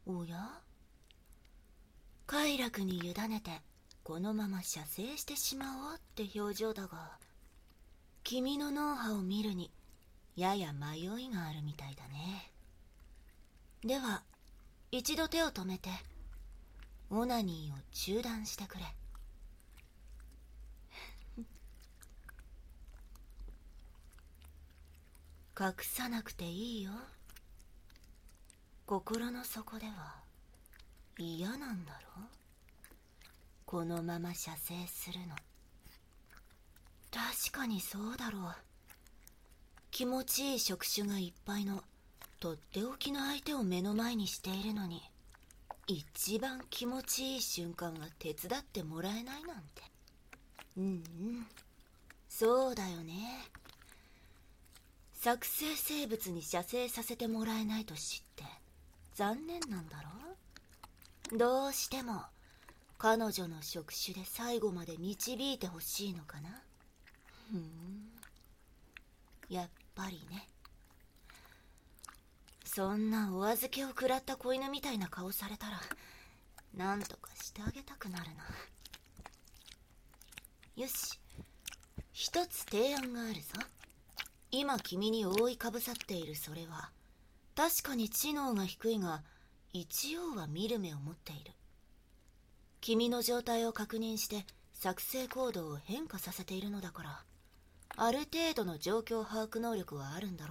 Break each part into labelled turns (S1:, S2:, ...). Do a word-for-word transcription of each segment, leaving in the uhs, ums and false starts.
S1: おや、快楽に委ねてこのまま射精してしまおうって表情だが、君の脳波を見るにやや迷いがあるみたいだね。では一度手を止めてオナニーを中断してくれ。隠さなくていいよ。心の底では嫌なんだろう、このまま射精するの。確かにそうだろう。気持ちいい触手がいっぱいのとっておきの相手を目の前にしているのに、一番気持ちいい瞬間が手伝ってもらえないなんて。うんうん、そうだよね。作成生物に射精させてもらえないと知って残念なんだろう。どうしても彼女の触手で最後まで導いてほしいのかな。ふん、やっぱりね。そんなお預けを食らった子犬みたいな顔されたらなんとかしてあげたくなるな。よし、一つ提案があるぞ。今君に覆いかぶさっているそれは確かに知能が低いが一応は見る目を持っている。君の状態を確認して作成行動を変化させているのだから、ある程度の状況把握能力はあるんだろ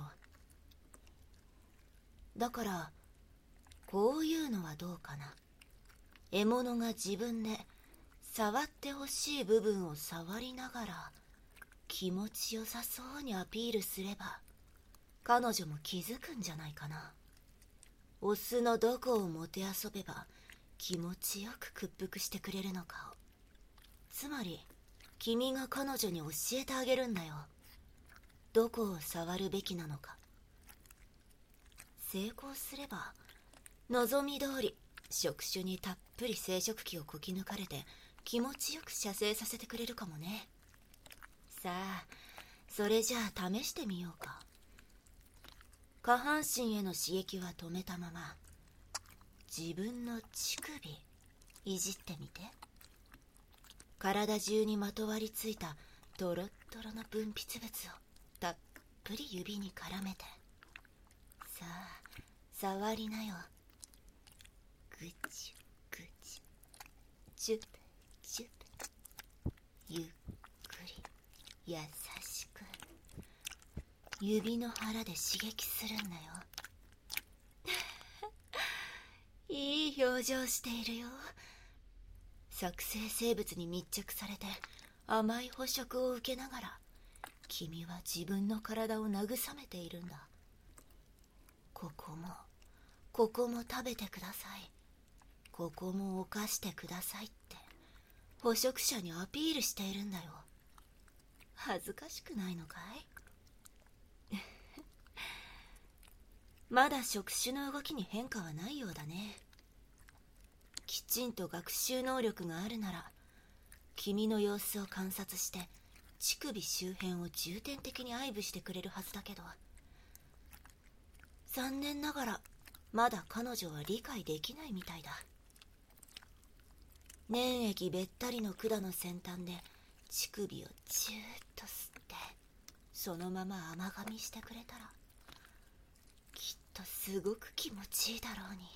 S1: う。だからこういうのはどうかな。獲物が自分で触ってほしい部分を触りながら気持ちよさそうにアピールすれば彼女も気づくんじゃないかな。オスのどこをもてあそべば気持ちよく屈服してくれるのかを。つまり君が彼女に教えてあげるんだよ、どこを触るべきなのか。成功すれば望み通り触手にたっぷり生殖器をこき抜かれて気持ちよく射精させてくれるかもね。さあ、それじゃあ試してみようか。下半身への刺激は止めたまま自分の乳首いじってみて。体中にまとわりついたトロットロの分泌物をたっぷり指に絡めて。さあ触りなよ。ぐちゅぐちゅ、チュッチュッ、ゆっくり優しく指の腹で刺激するんだよ。いい表情しているよ。作成生物に密着されて甘い捕食を受けながら君は自分の体を慰めているんだ。ここもここも食べてください、ここも犯してくださいって捕食者にアピールしているんだよ。恥ずかしくないのかい？まだ触手の動きに変化はないようだね。きちんと学習能力があるなら君の様子を観察して乳首周辺を重点的に愛撫してくれるはずだけど、残念ながらまだ彼女は理解できないみたいだ。粘液べったりの管の先端で乳首をチューッと吸ってそのまま甘噛みしてくれたらきっとすごく気持ちいいだろうに。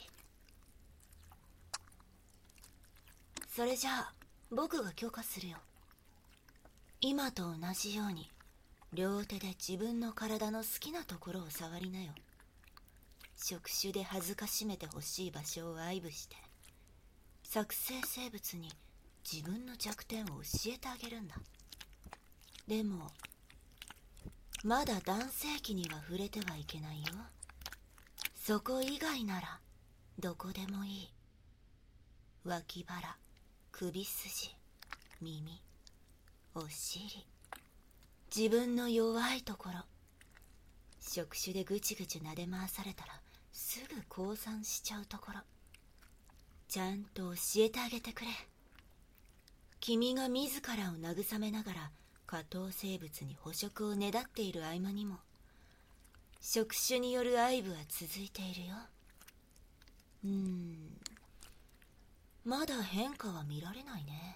S1: それじゃあ僕が許可するよ。今と同じように両手で自分の体の好きなところを触りなよ。触手で恥ずかしめてほしい場所を愛撫して作成生物に自分の弱点を教えてあげるんだ。でもまだ男性器には触れてはいけないよ。そこ以外ならどこでもいい。脇腹、首筋、耳、お尻、自分の弱いところ。触手でぐちぐち撫で回されたらすぐ降参しちゃうところ、ちゃんと教えてあげてくれ。君が自らを慰めながら下等生物に捕食をねだっている合間にも触手による愛撫は続いているよ。 うーん、まだ変化は見られないね。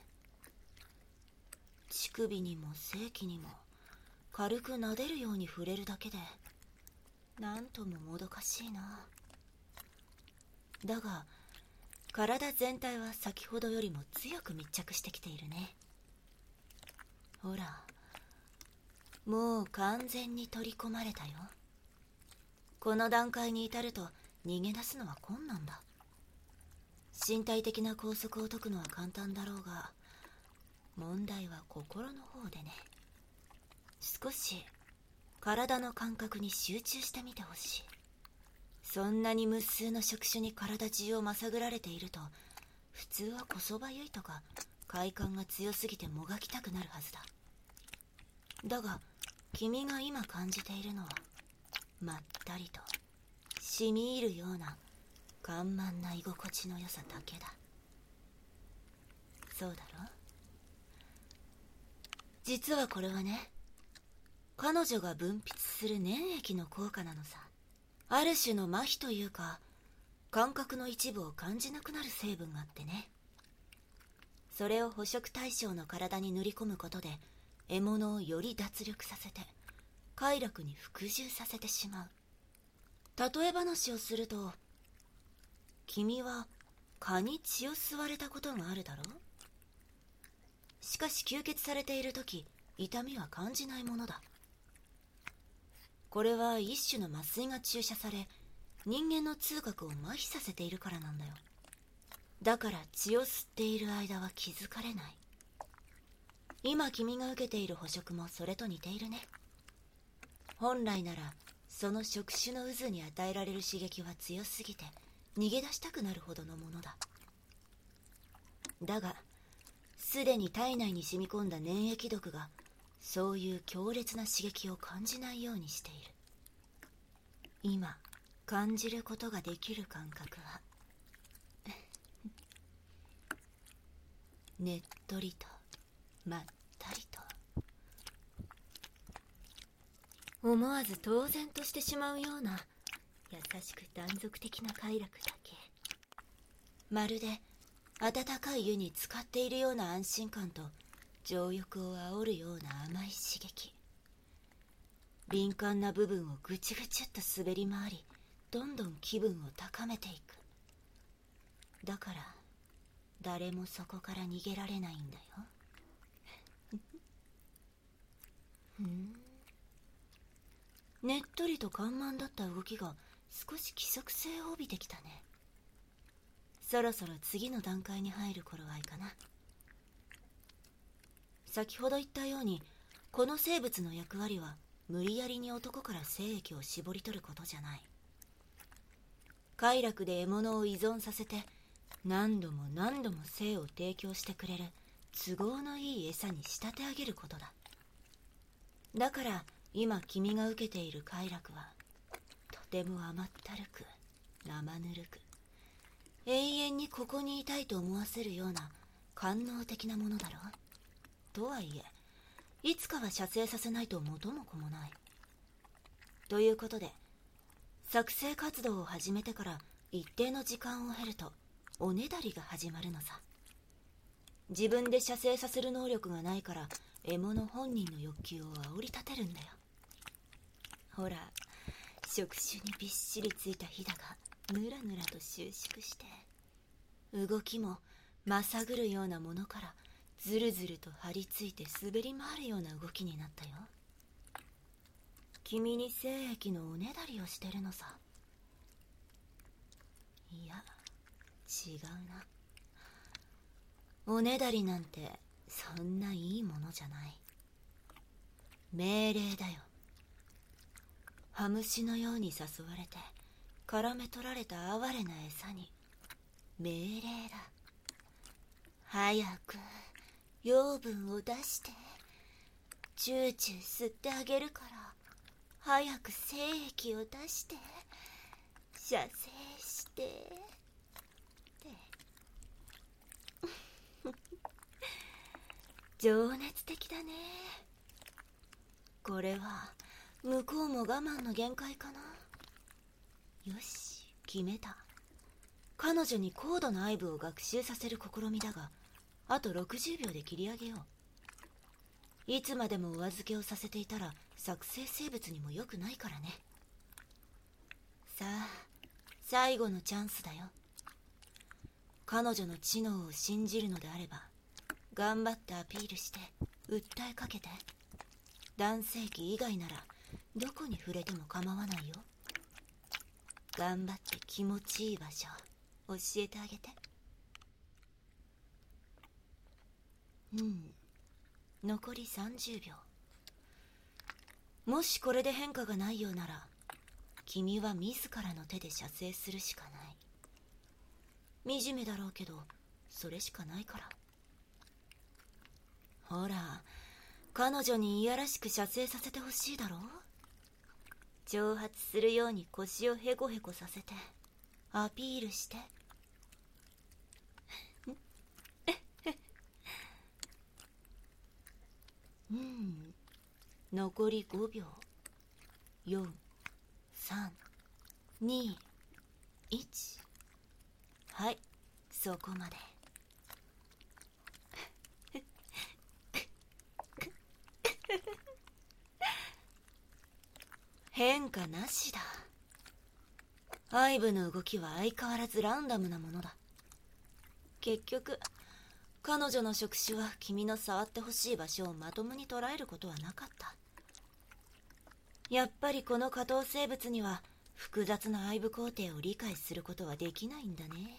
S1: 乳首にも性器にも軽く撫でるように触れるだけで、なんとももどかしいな。だが体全体は先ほどよりも強く密着してきているね。ほら、もう完全に取り込まれたよ。この段階に至ると逃げ出すのは困難だ。身体的な拘束を解くのは簡単だろうが、問題は心の方でね。少し体の感覚に集中してみてほしい。そんなに無数の触手に体中をまさぐられていると、普通はこそばゆいとか快感が強すぎてもがきたくなるはずだ。だが君が今感じているのは、まったりと染み入るような緩慢な居心地の良さだけだ。そうだろ？実はこれはね、彼女が分泌する粘液の効果なのさ。ある種の麻痺というか、感覚の一部を感じなくなる成分があってね。それを捕食対象の体に塗り込むことで、獲物をより脱力させて快楽に服従させてしまう。例え話をすると、君は蚊に血を吸われたことがあるだろう。しかし吸血されているとき、痛みは感じないものだ。これは一種の麻酔が注射され、人間の痛覚を麻痺させているからなんだよ。だから血を吸っている間は気づかれない。今君が受けている捕食もそれと似ているね。本来ならその触手の渦に与えられる刺激は強すぎて逃げ出したくなるほどのものだ。だがすでに体内に染み込んだ粘液毒がそういう強烈な刺激を感じないようにしている。今感じることができる感覚はねっとりとまったりと、思わず当然としてしまうような優しく断続的な快楽だけ。まるで温かい湯に浸かっているような安心感と情欲を煽るような甘い刺激。敏感な部分をぐちぐちっと滑り回り、どんどん気分を高めていく。だから誰もそこから逃げられないんだよ。ふん、ねっとりと緩慢だった動きが少し規則性を帯びてきたね。そろそろ次の段階に入る頃合いかな。先ほど言ったように、この生物の役割は無理やりに男から精液を絞り取ることじゃない。快楽で獲物を依存させて何度も何度も精を提供してくれる都合のいい餌に仕立て上げることだ。だから今君が受けている快楽はとても甘ったるく生ぬるく、永遠にここにいたいと思わせるような官能的なものだろう。とはいえいつかは射精させないと元も子もない。ということで作成活動を始めてから一定の時間を経るとおねだりが始まるのさ。自分で射精させる能力がないから獲物本人の欲求を煽り立てるんだよ。ほら、触手にびっしりついたひだがぬらぬらと収縮して、動きもまさぐるようなものからずるずると張り付いて滑り回るような動きになったよ。君に精液のおねだりをしてるのさ。いや、違うな。おねだりなんてそんないいものじゃない。命令だよ。羽虫のように誘われて絡め取られた哀れな餌に命令だ。早く養分を出して、チューチュー吸ってあげるから早く精液を出して射精してって情熱的だね。これは向こうも我慢の限界かな。よし、決めた。 彼女に高度な愛撫を学習させる試みだが、あとろくじゅうびょうで切り上げよう。いつまでもお預けをさせていたら作成生物にも良くないからね。さあ、最後のチャンスだよ。彼女の知能を信じるのであれば、頑張ってアピールして訴えかけて。男性器以外ならどこに触れても構わないよ。頑張って気持ちいい場所教えてあげて。うん、残りさんじゅうびょう。もしこれで変化がないようなら、君は自らの手で射精するしかない。惨めだろうけど、それしかないから。ほら、彼女にいやらしく射精させてほしいだろう。挑発するように腰をヘコヘコさせてアピールして。うん、残りごびょう。よん、さん、に、いち。はい、そこまで。変化なしだ。愛撫の動きは相変わらずランダムなものだ。結局彼女の触手は君の触ってほしい場所をまともに捉えることはなかった。やっぱりこの下等生物には複雑な愛撫工程を理解することはできないんだね。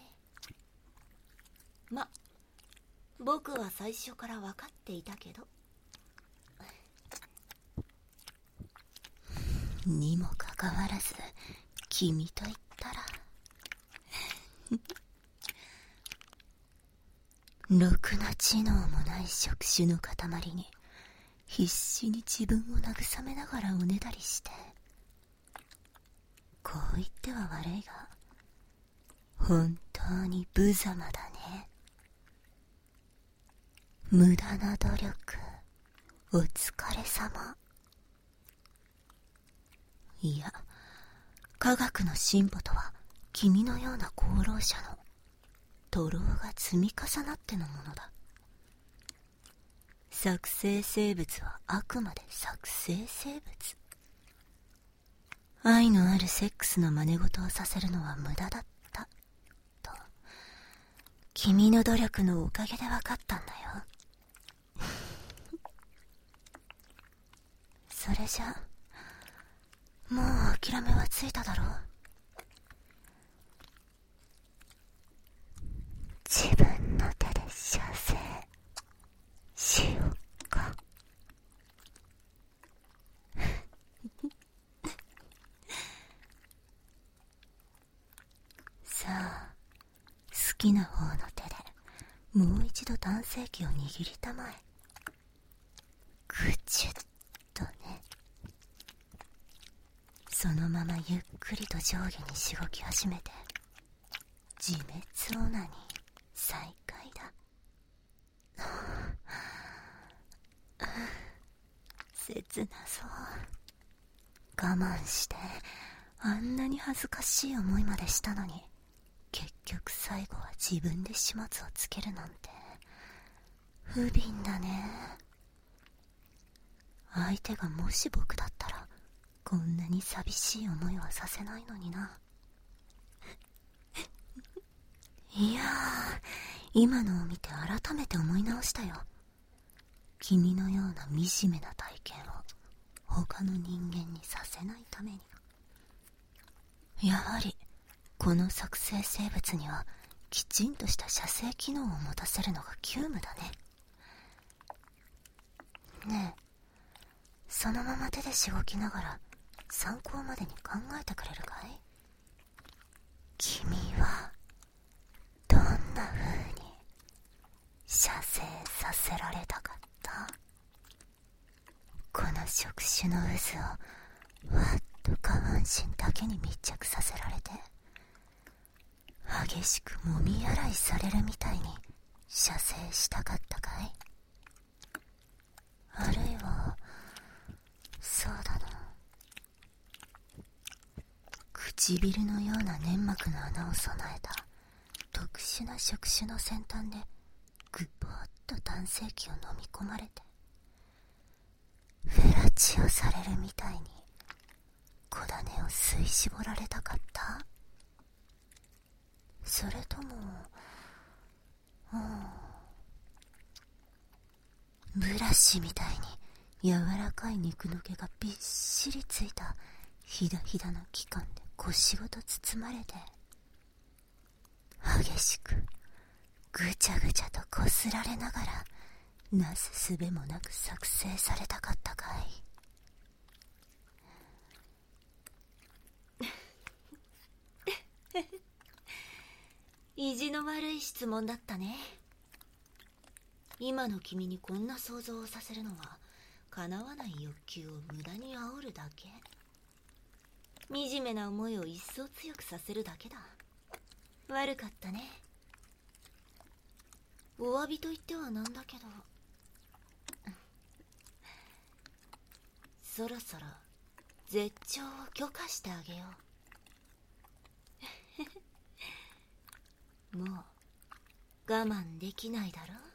S1: ま、僕は最初から分かっていたけど。にもかかわらず君と言ったらろくな知能もない触手の塊に必死に自分を慰めながらおねだりして。こう言っては悪いが本当に無様だね。無駄な努力お疲れ様。いや、科学の進歩とは君のような功労者の徒労が積み重なってのものだ。作成生物はあくまで作成生物。愛のあるセックスの真似事をさせるのは無駄だったと君の努力のおかげで分かったんだよ。それじゃもう諦めはついただろう。自分の手で射精しようか。さあ、好きな方の手でもう一度男性器を握りたまえ。ぐちゅっとね。そのままゆっくりと上下にしごき始めて、自滅オナに再開だ。切なそう。我慢してあんなに恥ずかしい思いまでしたのに、結局最後は自分で始末をつけるなんて不憫だね。相手がもし僕だったらこんなに寂しい思いはさせないのにな。いやー、今のを見て改めて思い直したよ。君のような惨めな体験を他の人間にさせないために。やはりこの作成生物にはきちんとした射精機能を持たせるのが急務だね。ねえ、そのまま手でしごきながら参考までに考えてくれるかい？君はどんな風に射精させられたかった？この触手の渦をわっと下半身だけに密着させられて、激しくもみ洗いされるみたいに射精したかったかい？あるいはそうだな、唇のような粘膜の穴を備えた殊な触手の先端でぐぽーっと男性器を飲み込まれて、フェラチオされるみたいに小種を吸い絞られたかった？それとも、うん、ブラシみたいに柔らかい肉の毛がびっしりついたひだひだの器官で腰ごと包まれて、激しくぐちゃぐちゃとこすられながらなすすべもなく作成されたかったかい。意地の悪い質問だったね。今の君にこんな想像をさせるのは叶わない欲求を無駄に煽るだけ。惨めな思いを一層強くさせるだけだ。悪かったね。お詫びと言ってはなんだけど、そろそろ絶頂を許可してあげよう。もう我慢できないだろう。